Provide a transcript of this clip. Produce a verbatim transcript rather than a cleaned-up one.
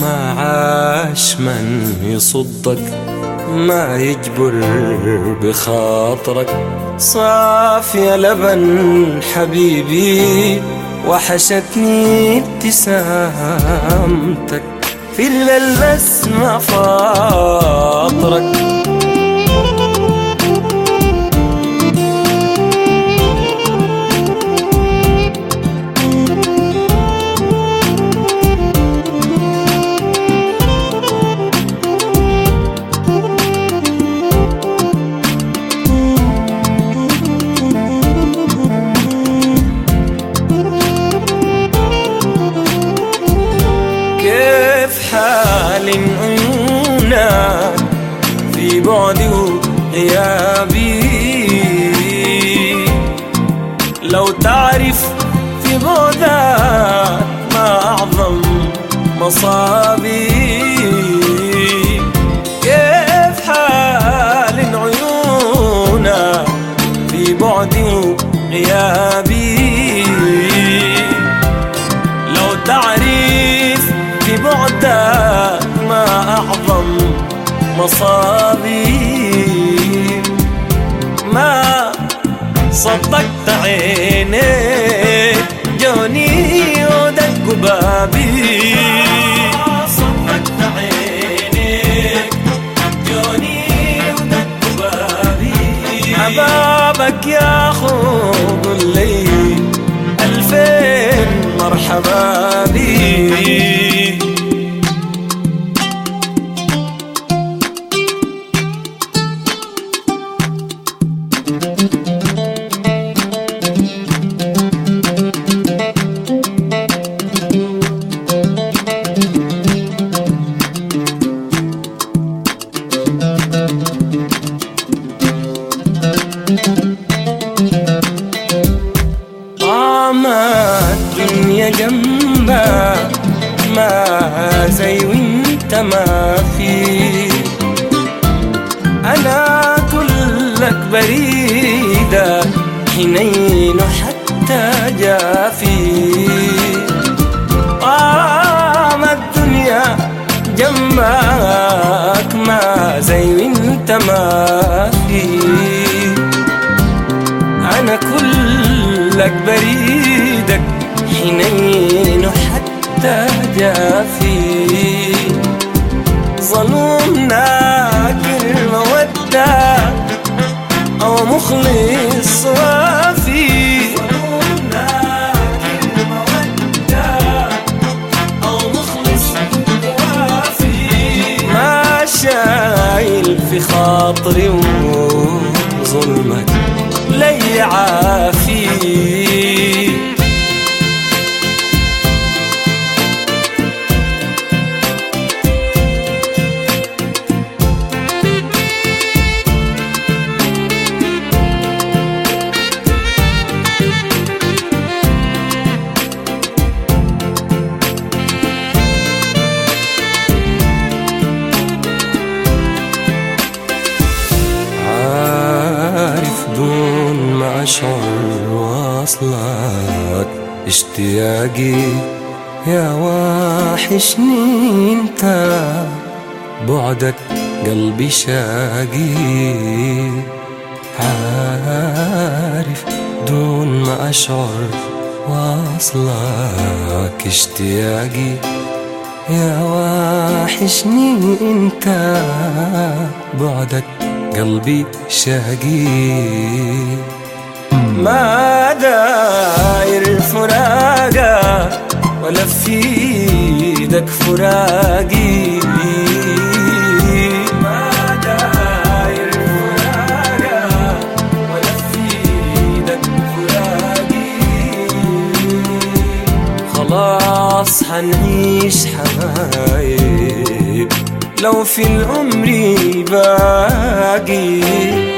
ما عاش من يصدك، ما يجبر بخاطرك. صاف يا لبن حبيبي، وحشتني ابتسامتك في الليل بس ما فاطرك. حال عيونك في بعدي وغيابي، لو تعرف في بعدك ما أعظم مصابي. كيف حال عيونك في بعدي وغيابي، لو تعرف في بعدك ما أعظم مصابي. ما صدقت عينيك جوني ودق بابي، صدقت عينيك جوني ودق بابي. أبابك يا خوب الليل ألفين مرحبا بي. الدنيا جنبك ما زي وانت ما في، انا كلك بريدة حنين حتى جافي. قام الدنيا جنبك ما زي وانت ما في، انا كلك بريدك حنين حتى جافي. ظلوم ناكر مودة أو مخلص وافي، ظلوم ناكر مودة أو مخلص وافي. ما شايل في خاطري وظلمك لي عافي. دون ما أشعر واصلك اشتياقي، يا واحشني انت بعدك قلبي شاقي. عارف دون ما أشعر واصلك اشتياقي، يا واحشني انت بعدك قلبي شاقي. ما داير فراقك ولا في ايدك فراقي، ما داير فراقك ولا في ايدك فراقي. خلاص حنعيش حبايب لو في العمر باقي.